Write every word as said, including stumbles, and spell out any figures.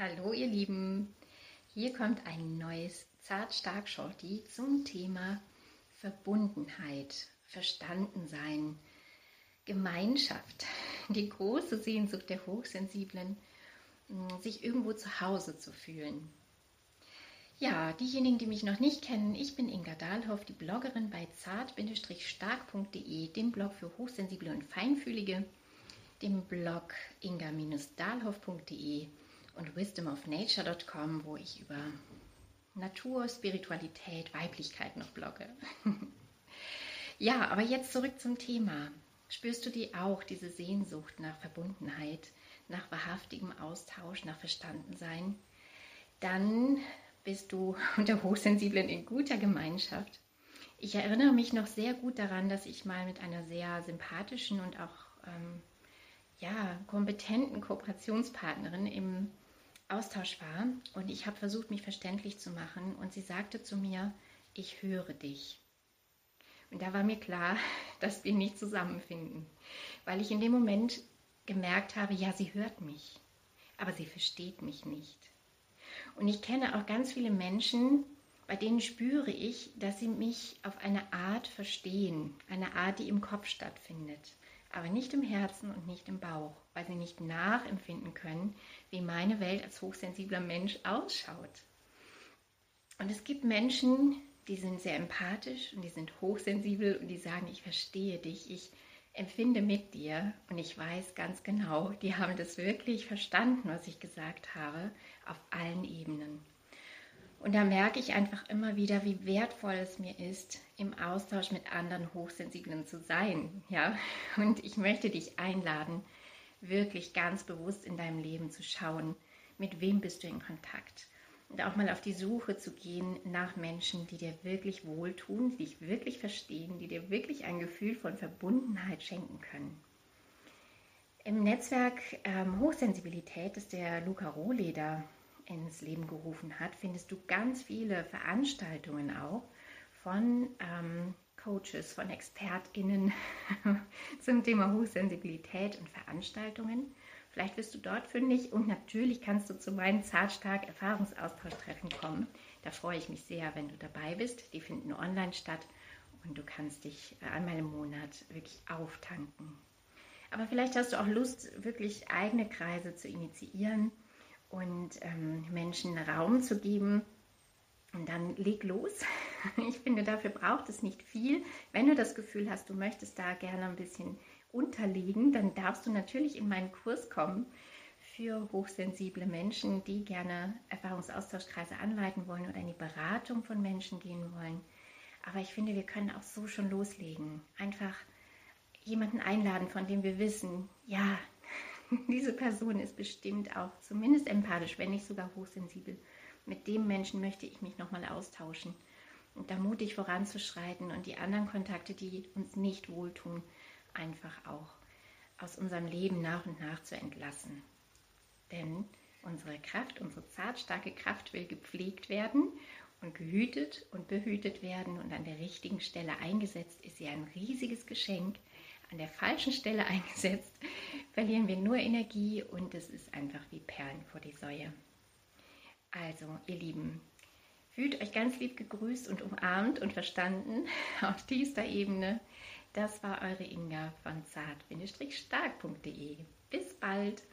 Hallo ihr Lieben, hier kommt ein neues Zart-Stark-Shorty zum Thema Verbundenheit, Verstandensein, Gemeinschaft, die große Sehnsucht der Hochsensiblen, sich irgendwo zu Hause zu fühlen. Ja, diejenigen, die mich noch nicht kennen, ich bin Inga Dahlhoff, die Bloggerin bei zart Stark punkt de, dem Blog für Hochsensible und Feinfühlige, dem Blog inga Dahlhoff punkt de und wisdom of nature punkt com, wo ich über Natur, Spiritualität, Weiblichkeit noch blogge. Ja, aber jetzt zurück zum Thema. Spürst du die auch, diese Sehnsucht nach Verbundenheit, nach wahrhaftigem Austausch, nach Verstandensein? Dann bist du unter Hochsensiblen in guter Gemeinschaft. Ich erinnere mich noch sehr gut daran, dass ich mal mit einer sehr sympathischen und auch ähm, ja, kompetenten Kooperationspartnerin im Austausch war und ich habe versucht, mich verständlich zu machen und sie sagte zu mir, ich höre dich. Und da war mir klar, dass wir nicht zusammenfinden, weil ich in dem Moment gemerkt habe, ja, sie hört mich, aber sie versteht mich nicht. Und ich kenne auch ganz viele Menschen, bei denen spüre ich, dass sie mich auf eine Art verstehen, eine Art, die im Kopf stattfindet, aber nicht im Herzen und nicht im Bauch, weil sie nicht nachempfinden können, wie meine Welt als hochsensibler Mensch ausschaut. Und es gibt Menschen, die sind sehr empathisch und die sind hochsensibel und die sagen, ich verstehe dich, ich empfinde mit dir und ich weiß ganz genau, die haben das wirklich verstanden, was ich gesagt habe, auf allen Ebenen. Und da merke ich einfach immer wieder, wie wertvoll es mir ist, im Austausch mit anderen Hochsensiblen zu sein. Ja? Und ich möchte dich einladen, wirklich ganz bewusst in deinem Leben zu schauen, mit wem bist du in Kontakt. Und auch mal auf die Suche zu gehen nach Menschen, die dir wirklich wohltun, die dich wirklich verstehen, die dir wirklich ein Gefühl von Verbundenheit schenken können. Im Netzwerk ähm, Hochsensibilität, das der Luca Rohleder ins Leben gerufen hat, findest du ganz viele Veranstaltungen auch von ähm, Coaches, von ExpertInnen zum Thema Hochsensibilität und Veranstaltungen. Vielleicht wirst du dort fündig und natürlich kannst du zu meinen Zart-Stark-Erfahrungsaustausch-Treffen kommen. Da freue ich mich sehr, wenn du dabei bist. Die finden online statt und du kannst dich einmal im Monat wirklich auftanken. Aber vielleicht hast du auch Lust, wirklich eigene Kreise zu initiieren und ähm, Menschen Raum zu geben. Und dann leg los. Ich finde, dafür braucht es nicht viel. Wenn du das Gefühl hast, du möchtest da gerne ein bisschen unterlegen, dann darfst du natürlich in meinen Kurs kommen für hochsensible Menschen, die gerne Erfahrungsaustauschkreise anleiten wollen oder in die Beratung von Menschen gehen wollen. Aber ich finde, wir können auch so schon loslegen. Einfach jemanden einladen, von dem wir wissen, ja, diese Person ist bestimmt auch zumindest empathisch, wenn nicht sogar hochsensibel. Mit dem Menschen möchte ich mich nochmal austauschen und da mutig voranzuschreiten und die anderen Kontakte, die uns nicht wohltun, einfach auch aus unserem Leben nach und nach zu entlassen. Denn unsere Kraft, unsere zartstarke Kraft will gepflegt werden und gehütet und behütet werden und an der richtigen Stelle eingesetzt ist sie ein riesiges Geschenk. An der falschen Stelle eingesetzt, verlieren wir nur Energie und es ist einfach wie Perlen vor die Säue. Also, ihr Lieben, fühlt euch ganz lieb gegrüßt und umarmt und verstanden auf tiefster Ebene. Das war eure Inga von Zart Stark punkt de. Bis bald!